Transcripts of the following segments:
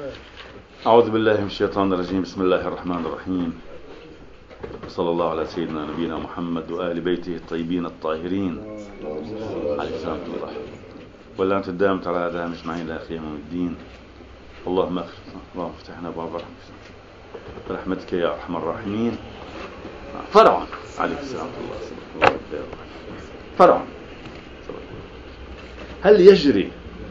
أعوذ بالله من الشيطان الرجيم. بسم الله الرحمن الرحيم. صلى الله على سيدنا نبينا محمد وآل بيته الطيبين الطاهرين عليه السلام الله. واللعنة الدائمة على أعدائهم أجمعين إلى قيام يوم الدين. اللهم افتحنا أبواب برحمتك يا أرحم الراحمين. فرعون عليه السلام الله. فرعون هل يجري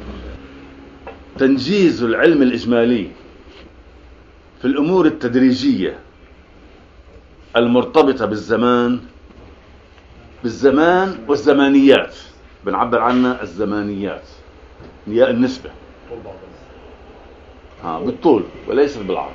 تنجيز العلم الإجمالي في الأمور التدريجية المرتبطة بالزمان والزمانيات؟ بنعبر عنها الزمانيات، هي النسبة بالطول وليس بالعرض.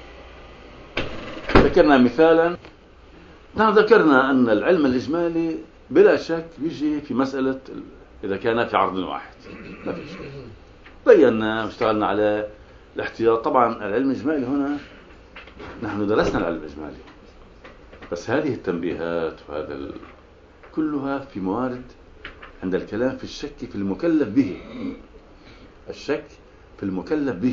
ذكرنا مثالا، ذكرنا أن العلم الإجمالي بلا شك يجي في مسألة إذا كان في عرض واحد، ما في شيء. بينا واشتغلنا على الاحتياط. طبعا العلم الإجمالي هنا نحن درسنا العلم الإجمالي، بس هذه التنبيهات وهذا كلها في موارد عند الكلام في الشك في المكلف به. الشك في المكلف به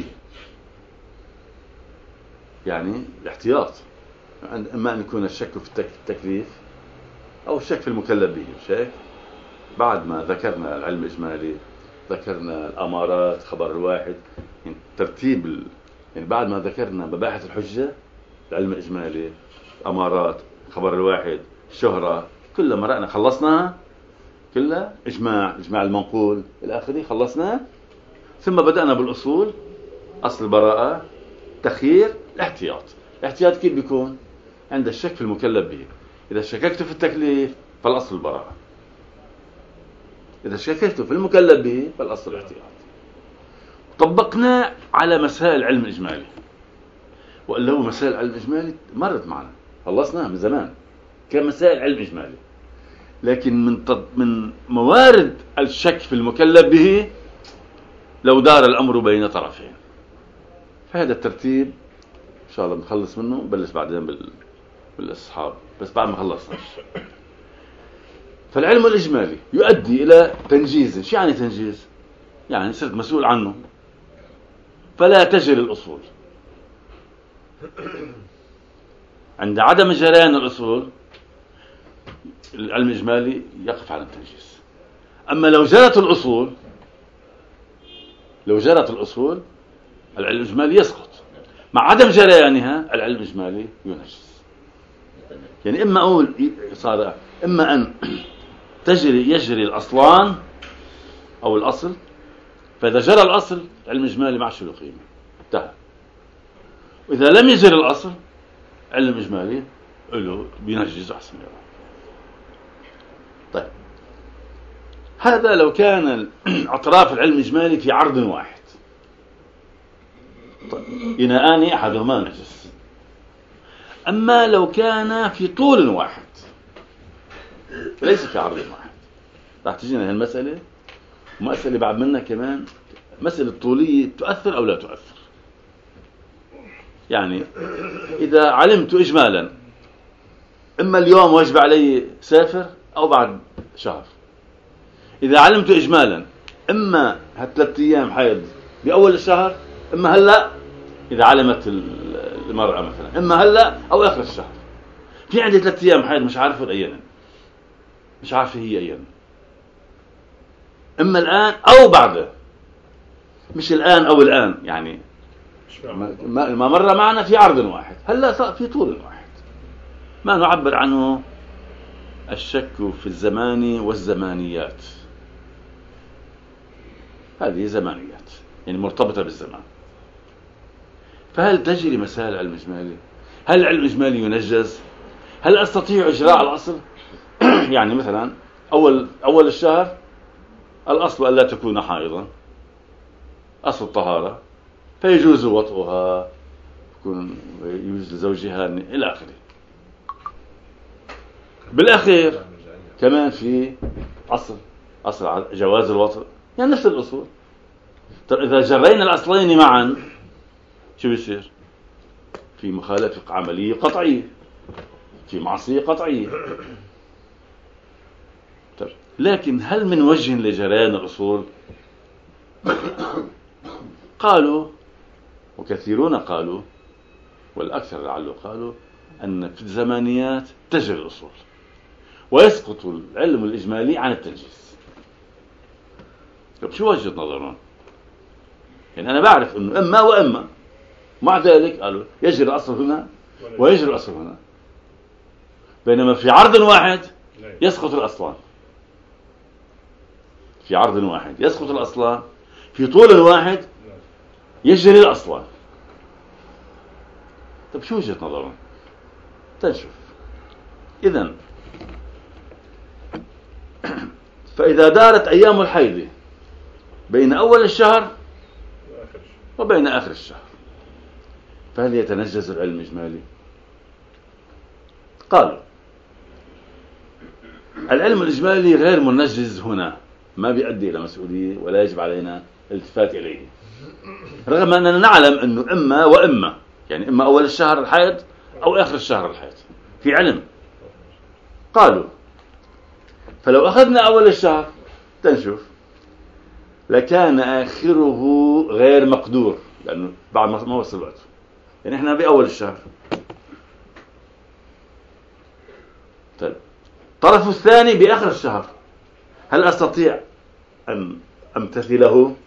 يعني الاحتياط، اما ان يكون الشك في التكليف او الشك في المكلف به. شك بعد ما ذكرنا العلم الإجمالي ذكرنا الأمارات، خبر الواحد، يعني ترتيب يعني بعد ما ذكرنا مباحث الحجة العلم الإجمالي، أمارات، خبر الواحد، شهرة، كلها مرقنا خلصناها، كلها إجماع المنقول إلى آخره خلصناه. ثم بدأنا بالأصول، أصل البراءة، تخيير، الاحتياط. الاحتياط كيف بيكون؟ عند الشك في المكلف به. إذا شككت في التكليف فالأصل البراءة، إذا شككت في المكلف به فالأصل الاحتياط. طبقناه على مسائل العلم الإجمالي، وقال له مسائل العلم الإجمالي مرت معنا، خلصناها من زمان كمسائل علم إجمالي. لكن من موارد الشك في المكلف به لو دار الأمر بين طرفين. فهذا الترتيب إن شاء الله بنخلص منه، بلش بعدين بالأصحاب، بس بعد ما خلصناش. فالعلم الإجمالي يؤدي إلى تنجيز. شو يعني تنجيز؟ يعني صرت مسؤول عنه فلا تجري الأصول. عند عدم جريان الأصول العلم الإجمالي يقف على التنجيز. أما لو جرت الأصول العلم الإجمالي يسقط. مع عدم جريانها العلم الإجمالي ينجز. يعني إما أقول إما أن يجري الأصلان أو الأصل، فإذا جرى الأصل العلم الإجمالي ما عادش له قيمة، انتهى. وإذا لم يجري الأصل العلم الإجمالي له بينجز أحسن. طيب، هذا لو كان أطراف العلم الإجمالي في عرض واحد، طيب إناءان أحدهما نجس. أما لو كان في طول واحد ليس في عرض واحد، راح تجينا هالمسألة. ومسألة بعد منها كمان مسألة طولية تؤثر أو لا تؤثر. يعني إذا علمت إجمالا إما اليوم واجب علي سافر أو بعد شهر، إذا علمت إجمالا إما هالثلاث أيام حيض بأول الشهر، إما هلأ إذا علمت المرأة مثلا إما هلأ أو آخر الشهر. في عندي 3 أيام حيض مش عارفة أيانا، مش عارفة هي أيانا، إما الآن أو بعده، مش الآن أو الآن. يعني ما مر معنا في عرض واحد، هلا في طول واحد. ما نعبر عنه الشك في الزمان والزمانيات. هذه زمانيات يعني مرتبطة بالزمان. فهل تجري مسائل العلم الإجمالي؟ هل العلم الإجمالي ينجز؟ هل أستطيع إجراء الأصل؟ يعني مثلا أول الشهر الأصل ألا تكون حائضا، أصل الطهارة، فيجوز وطئها، يجوز لزوجها إلى آخره. بالأخير كمان في أصل جواز الوطئ، يعني نفس الأصول. طيب إذا جرينا الأصلين معا شو بيصير؟ في مخالفة عملية قطعية، في معصية قطعية. طيب لكن هل من وجه لجريان الأصول؟ قالوا وكثيرون قالوا، والأكثر لعله قالوا، أن في الزمانيات تجري الأصول ويسقط العلم الإجمالي عن التنجيز. طيب شو وجهة نظرهم؟ يعني أنا بعرف أنه إما وإما، مع ذلك قالوا يجري الأصل هنا ويجري الأصل هنا، بينما في عرض واحد يسقط الأصلان، في عرض واحد يسقط الأصلان، في طول واحد يجري الأصلان. طيب شو وجهة نظرهم؟ تنشوف. إذن فإذا دارت أيام الحيض بين أول الشهر وبين آخر الشهر، فهل يتنجز العلم الإجمالي؟ قالوا العلم الإجمالي غير منجز هنا، ما بيؤدي إلى مسؤولية ولا يجب علينا الالتفات إليه، رغم أننا نعلم أنه إما وإما، يعني إما أول الشهر الحيض أو آخر الشهر الحيض، في علم. قالوا فلو أخذنا أول الشهر تنشوف لكان آخره غير مقدور، لأنه بعد ما وصل وقته، يعني إحنا بأول الشهر. طيب الطرف الثاني بآخر الشهر، هل أستطيع أن أمتثله؟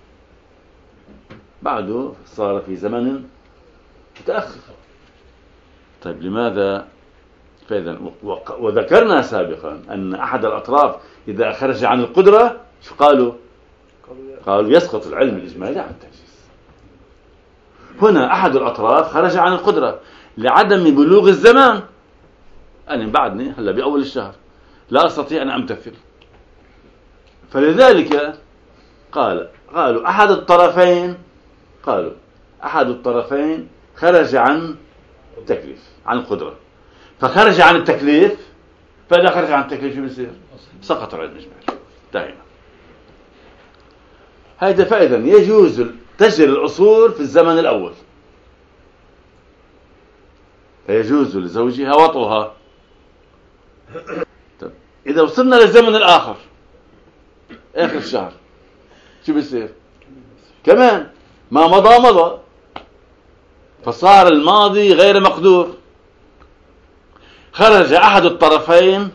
بعده صار في زمن متأخر. طيب لماذا؟ فإذا وذكرنا سابقا أن أحد الأطراف إذا خرج عن القدرة شو قالوا يسقط العلم الإجمالي عن التنجيز. هنا أحد الأطراف خرج عن القدرة لعدم بلوغ الزمان، أنا بعدني هلا بأول الشهر لا أستطيع أن أمتثل، فلذلك قالوا أحد الطرفين خرج عن التكليف، عن القدرة، فخرج عن التكليف. فإذا خرج عن التكليف شو بيصير؟ سقط العلم الإجمالي، انتهينا. هذا فإذا يجوز تجري الأصول في الزمن الأول، فيجوز لزوجها وطئها. طيب إذا وصلنا للزمن الآخر آخر الشهر شو بيصير؟ كمان ما مضى، فصار الماضي غير مقدور، خرج أحد الطرفين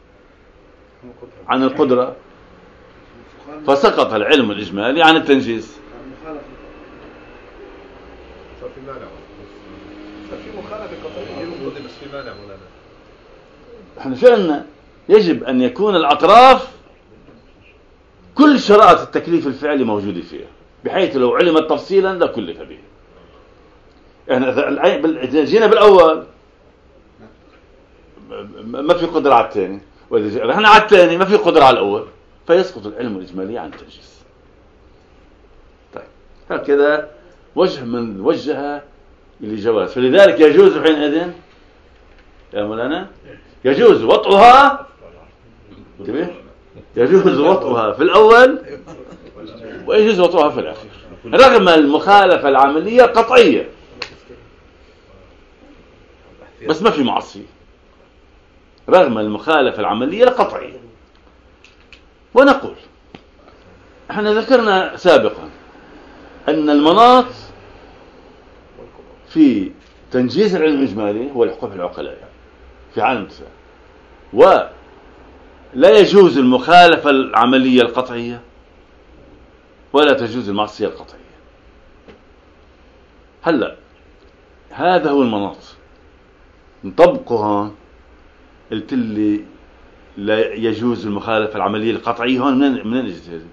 عن القدرة فسقط العلم الإجمالي عن التنجيز. صار في مانع، صار في مخالفة قطعية، بس في مانع مولانا. احنا شأننا يجب أن يكون الأطراف كل شرائط التكليف الفعلي موجودة فيها، بحيث لو علمت تفصيلا لا كلف به. احنا جينا بالأول ما في قدرة على الثاني، وإذا رحنا على الثاني ما في قدرة على الأول، فيسقط العلم الإجمالي عن التنجيز. طيب هكذا وجه من وجهها للجواز، فلذلك يجوز حينئذ يا مولانا يجوز وطئها، يجوز وطئها في الأول ويجوز وطئها في الأخير، رغم المخالفة العملية القطعية، بس ما في معصية، رغم المخالفة العملية القطعية. ونقول احنا ذكرنا سابقا أن المناط في تنجيز العلم الإجمالي هو الحقوق العقلاء في عالم النساء، ولا يجوز المخالفة العملية القطعية ولا تجوز المعصية القطعية. هلأ هذا هو المناط نطبقها. قلت لي لا يجوز المخالفة العملية القطعية، هون منين اجت هذه؟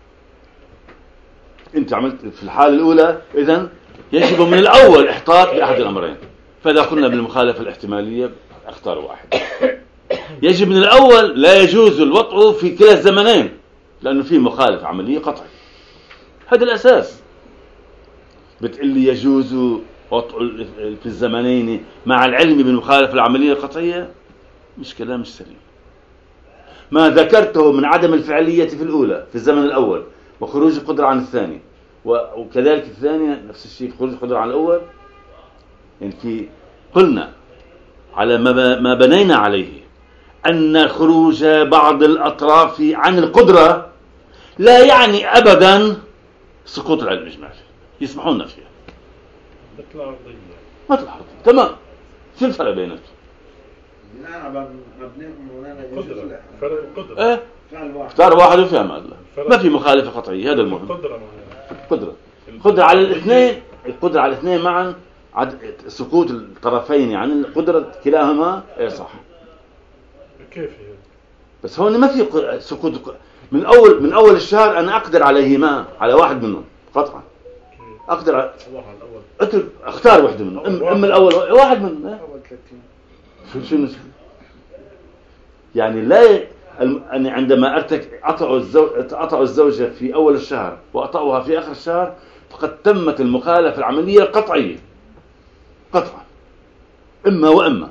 انت عملت في الحالة الأولى، إذن يجب من الأول إحطاط بأحد الأمرين، فإذا قلنا بالمخالفة الاحتمالية اختار واحد. يجب من الأول لا يجوز الوطء في كلا الزمنين لأنه في مخالفة عملية قطعية، هذا الأساس. بتقول لي يجوز وطء في الزمنين مع العلم بالمخالفة العملية القطعية، مش كلام مش سليم. ما ذكرته من عدم الفعلية في الأولى في الزمن الأول وخروج القدرة عن الثاني، وكذلك الثانية نفس الشيء خروج القدرة عن الأول، يعني في قلنا على ما بنينا عليه أن خروج بعض الأطراف عن القدرة لا يعني أبدا سقوط العلم الإجمالي، يسمحون فيها. مثل عرضية. مثل عرضية تمام. شو الفرق بيناتهم؟ بناء على مبنيهم قدرة، فرق القدرة. ايه فعل واحد، اختار واحد وفهم الله، ما في مخالفة قطعية. هذا المهم. قدرة قدرة على الاثنين، القدرة على الاثنين معا، سقوط الطرفين عن القدرة كلاهما ايه صح. كيف هي؟ بس هون ما في سقوط من اول الشهر انا اقدر عليهما، على واحد منهم قطعا اقدر اترك اختار واحدة منهم، اما الاول واحد منهم أول 30. شو المشكلة؟ يعني لا أنا عندما أطأ الزوجة في أول الشهر وأطأها في آخر الشهر فقد تمت المخالفة العملية القطعية قطعا، إما وإما.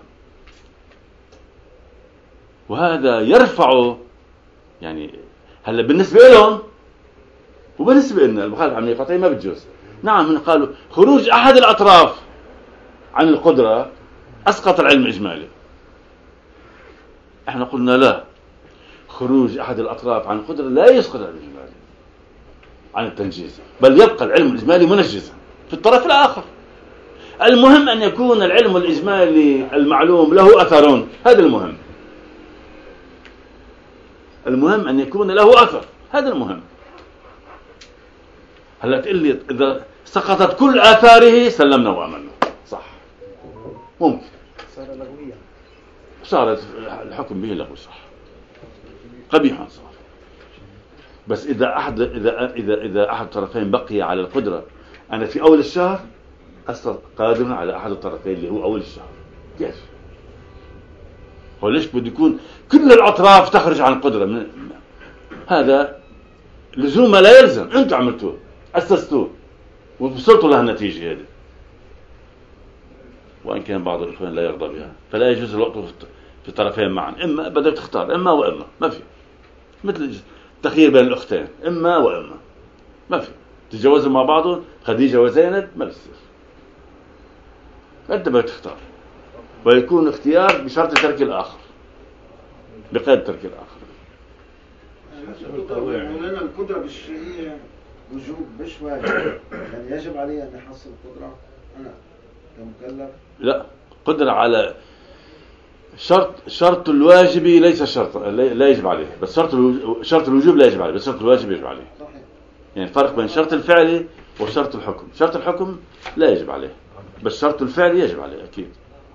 وهذا يرفع يعني هلا بالنسبة لهم وبالنسبة لنا المخالفة العملية القطعية ما بتجوز. نعم من قالوا خروج أحد الأطراف عن القدرة أسقط العلم الإجمالي. احنا قلنا لا، خروج أحد الأطراف عن القدرة لا يسقط العلم الإجمالي عن التنجيز، بل يبقى العلم الإجمالي منجزا في الطرف الآخر. المهم أن يكون العلم الإجمالي المعلوم له أثر، هذا المهم. المهم أن يكون له أثر، هذا المهم. هلا تقول لي إذا سقطت كل آثاره سلمنا وأمنا، صح ممكن صار لغويا، صارت الحكم به لغو، صح قبيحا صار. بس إذا أحد الطرفين بقي على القدرة، أنا في أول الشهر أصلا قادر على أحد الطرفين اللي هو أول الشهر، كيف؟ وليش بده يكون كل الأطراف تخرج عن القدرة؟ هذا لزوم لا يلزم، أنتم عملتوه أسستوه ووصلتوا لها النتيجة هذه، وإن كان بعض الإخوان لا يرضى بها. فلا يجوز الوقت في طرفين معا، إما بدك تختار إما وإما، ما في مثل التخيير بين الأختين، إما وإما ما في. تتجوزوا مع بعضهم خديجة وزينب ما بيصير، أنت بدك تختار، ويكون اختيار بشرط ترك الآخر، بقيد ترك الآخر. لأن القدرة بالشيء وجوب مش واجب، يعني يجب علي أن أحصل القدرة أنا كمكلف. لا، قدرة على شرط الواجب ليس شرط لا يجب عليه، بس شرط الوجوب لا يجب عليه، بس شرط الواجب يجب عليه. صحيح. يعني فرق بين شرط الفعل وشرط الحكم. شرط الحكم لا يجب عليه، بس شرط الفعل يجب عليه أكيد.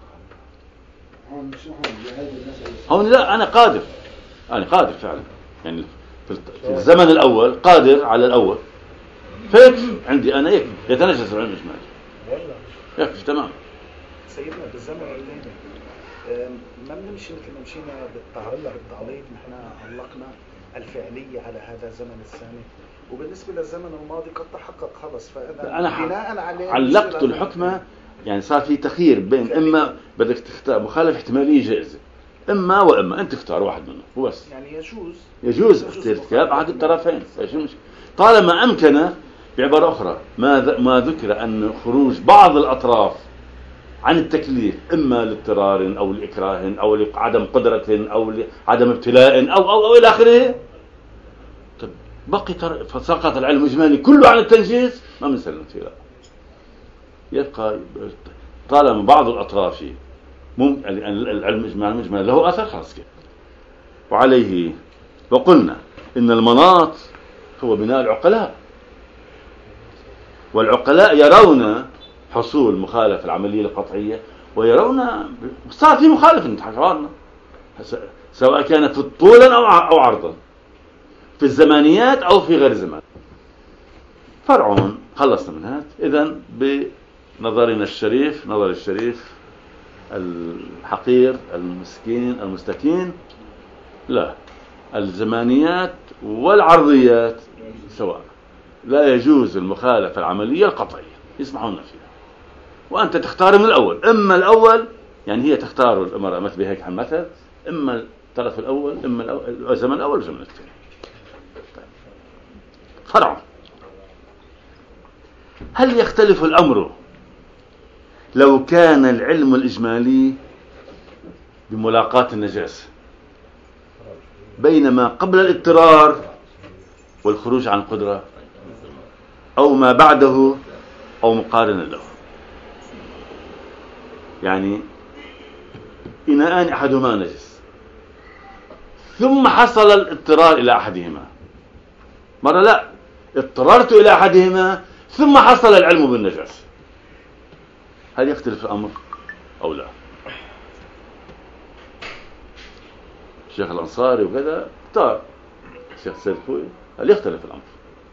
هون لا، أنا قادر فعلا، يعني في الزمن الأول قادر على الأول، فيكفي عندي أنا، يتنجس العلم الإجمالي، يكفي تمام. سيدنا بالزمن الثاني ما بنمشي مثل ما مشينا بالتعليق، نحن علقنا الفعلية على هذا الزمن الثاني، وبالنسبة للزمن الماضي قد تحقق خلص، فأنا بناء عليه علقت الحكمة. يعني صار في تخيير بين إما بدك تختار مخالفة احتمالية جائزة، إما وإما، أنت تختار واحد منهم وبس. يعني يجوز ارتكاب أحد الطرفين، طالما أمكن. بعبارة أخرى ما ذكر أن خروج بعض الأطراف عن التكليف إما لاضطرار أو لإكراه أو لعدم قدرة أو لعدم ابتلاء أو إلى آخره، طب بقي فسقط العلم الإجمالي كله عن التنجيز، ما بنسلم فيه. لا، يبقى طالما بعض الأطراف ممكن العلم الإجمالي له أثر، خلاص كده. وعليه وقلنا إن المناط هو بناء العقلاء، والعقلاء يرون حصول مخالفة العملية القطعية، ويرون صار في مخالفة نتحكرنا، سواء كانت طولا أو عرضا، في الزمانيات أو في غير زمان. فرعون خلصنا من هذا. إذن بنظرنا الشريف، نظر الشريف الحقير المسكين المستكين، لا، الزمانيات والعرضيات سواء، لا يجوز المخالفة العملية القطعية، يسمحون فيها. وأنت تختار من الأول، إما الأول يعني هي تختار الأمر مثل بهيك مثل، إما الطرف الأول، إما الزمن الأول والزمن الثاني. فرع. هل يختلف الأمر لو كان العلم الإجمالي بملاقاة النجاسة بينما قبل الاضطرار والخروج عن القدرة، أو ما بعده، أو مقارنة له؟ يعني إناءان أحدهما نجس، ثم حصل الاضطرار إلى أحدهما. مرة لا، اضطررت إلى أحدهما ثم حصل العلم بالنجاسة، هل يختلف الأمر أو لا؟ الشيخ الأنصاري وكذا اختار، الشيخ سيد خوي هل يختلف الأمر؟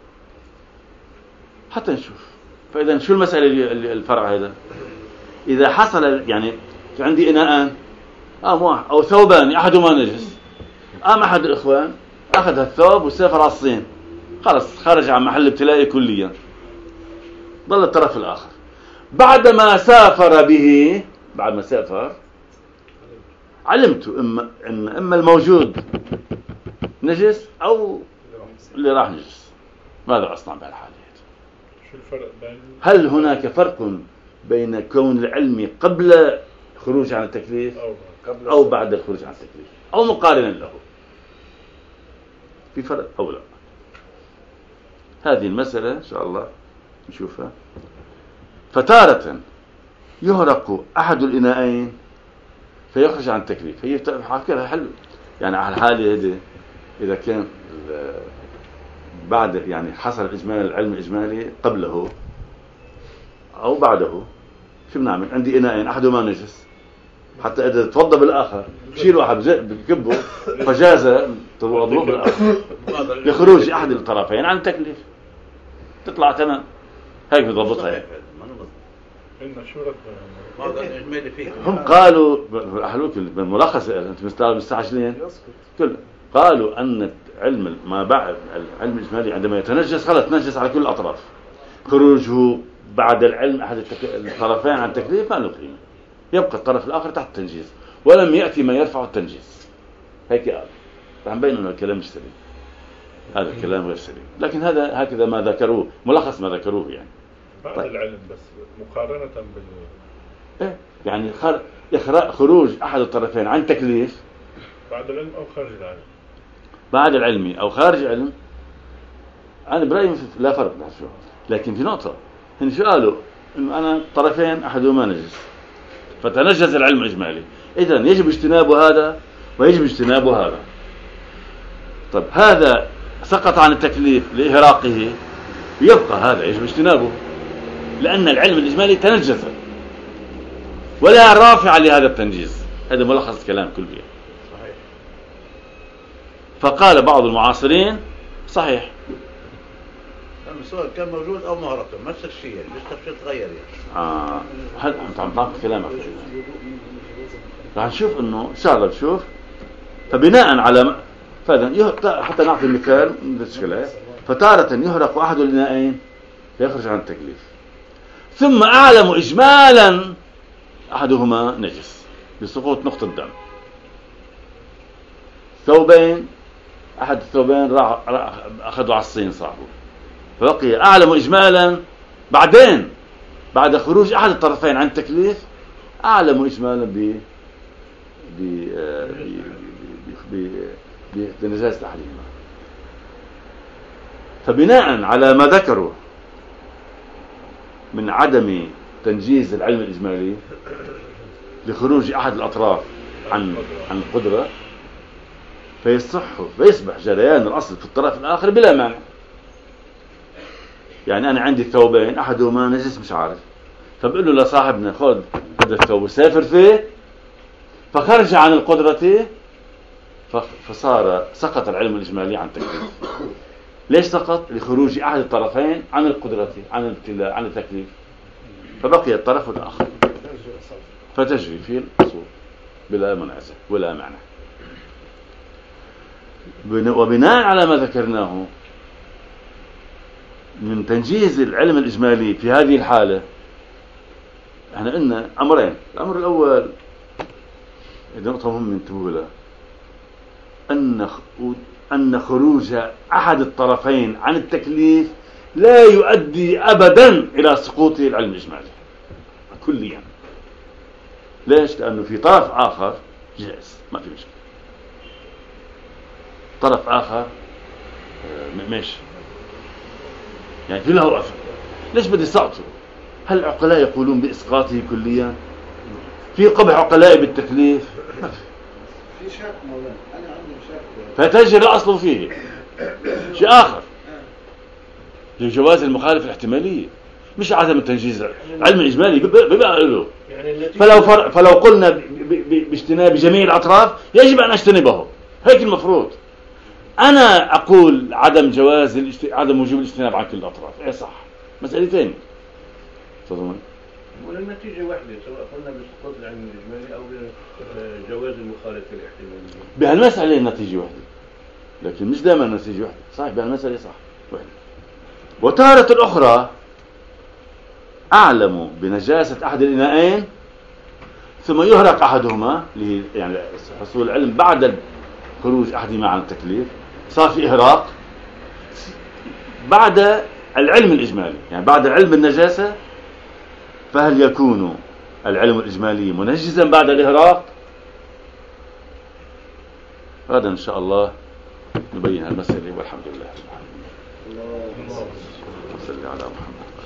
حتى نشوف. فإذا شو المسألة الفرع هذا؟ إذا حصل يعني عندي إناءان أو ثوبان أحدهما نجس، أحد الإخوان أخذ الثوب وسافر على الصين، خلص خرج عن محل ابتلائي كليا، ظل الطرف الآخر. بعدما سافر به، بعد ما سافر علمت إما الموجود نجس أو اللي راح نجس، ماذا أصنع بهالحالة؟ شو الفرق بين؟ هل هناك فرق بين كون العلم قبل خروج عن التكليف أو بعد الخروج عن التكليف أو مقارنا له؟ في فرق أو لا؟ هذه المسألة إن شاء الله نشوفها. فتارة يهرق أحد الإناءين فيخرج عن التكليف، هي حكيها حلو يعني على الحالة هذه. إذا كان بعد يعني حصل إجمال العلم الإجمالي قبله أو بعده، شو بنعمل؟ عندي إناءين أحدهما نجس، حتى إذا توضى بالآخر بشيل واحد بكبه فجاز الوضوء بالآخر لخروج أحد الطرفين عن التكليف، تطلع تمام. هيك بضبطها هيك. هم قالوا أحلوك بالملخص، أنت مستعجلين كل قالوا أن علم ما بعد العلم الإجمالي عندما يتنجس خلاص تنجس على كل الأطراف، خروجه بعد العلم أحد الطرفين عن التكليف ما له قيمة، يبقى الطرف الآخر تحت التنجيز ولم يأتي ما يرفع التنجيز. هيك قال، فهم بين أنه الكلام مش سليم، هذا الكلام غير سليم، لكن هذا هكذا ما ذكروه، ملخص ما ذكروه يعني. بعد طيب. العلم بس مقارنة إيه؟ يعني خروج أحد الطرفين عن تكليف بعد العلم أو خارج العلم، بعد العلم أو خارج العلم، أنا برأيي لا فرق بين شو. لكن في نقطة، هن شو قالوا؟ إنه أنا طرفين أحدهما نجس فتنجز العلم الإجمالي، إذن يجب اجتناب هذا ويجب اجتناب هذا. طب هذا سقط عن التكليف لإهراقه، يبقى هذا يجب اجتنابه لأن العلم الإجمالي تنجز ولا رافع لهذا التنجيز. هذا ملخص الكلام كله. صحيح. فقال بعض المعاصرين صحيح، سواء كان موجود أو مهرق نفس الشيء، مش تفصيل تغير يعني. هل أنت عم تعطي كلامك؟ رح نشوف إنه إن شاء الله نشوف. فبناء على حتى نعطي مثال من الشكلات. فتارة يهرق أحد الإناءين فيخرج عن التكليف، ثم أعلم إجمالا أحدهما نجس بسقوط نقطة دم. ثوبين، أحد الثوبين راح أخذوا على الصين صاحبه، فبقي أعلم إجمالا بعدين بعد خروج أحد الطرفين عن التكليف أعلم إجمالا بنجاسة أحدهما. فبناء على ما ذكروا من عدم تنجيز العلم الإجمالي لخروج أحد الأطراف عن القدرة، فيصبح جريان الأصل في الطرف الآخر بلا مانع. يعني أنا عندي ثوبين أحدهما نجس مش عارف، فبقول له لصاحبنا خذ هذا الثوب وسافر فيه، فخرج عن القدرة سقط العلم الإجمالي عن التكليف. ليش سقط؟ لخروج أحد الطرفين عن القدرة عن الابتلاء عن التكليف، فبقي الطرف الآخر فتجري فيه الأصول بلا منازع ولا معنى. وبناء على ما ذكرناه من تنجيز العلم الإجمالي في هذه الحالة، احنا قلنا أمرين. الأمر الأول، إذا نقطة مهمة انتبهوا لها، أن خروج أحد الطرفين عن التكليف لا يؤدي أبدا إلى سقوط العلم الإجمالي كليا. ليش؟ لأنه في طرف آخر جائز، ما في مشكلة، طرف آخر ماشي، يعني في له أثر. ليش بدي سقطه؟ هل العقلاء يقولون بإسقاطه كليا؟ في قبح عقلاء بالتكليف؟ ما في شك مولانا، أنا عندي شك. فتجري الأصل فيه شيء آخر، لجواز المخالفة الاحتمالية، مش عدم التنجيز. علم الإجمالي بيبقى له، يعني فلو قلنا باجتناب جميع الأطراف يجب أن أجتنبه، هيك المفروض. أنا أقول عدم وجوب الاجتناب عن كل الأطراف، إيه صح، مسألة ثانية. تفضلون. والنتيجة واحدة، سواء قلنا بسقوط العلم الإجمالي أو جواز المخالفة الاحتمالية. بهالمسألة النتيجة واحدة، لكن مش دائما النتيجة واحدة. صحيح بهالمسألة صح واحدة. وتارة أخرى أعلم بنجاسة أحد الإناءين ثم يهرق أحدهما، يعني حصول العلم بعد خروج أحدهما عن التكليف، صار في إهراق بعد العلم الإجمالي، يعني بعد علم النجاسة. فهل يكون العلم الإجمالي منجزا بعد الإهراق؟ غدا إن شاء الله نبين المسألة، والحمد لله. الله صل على محمد.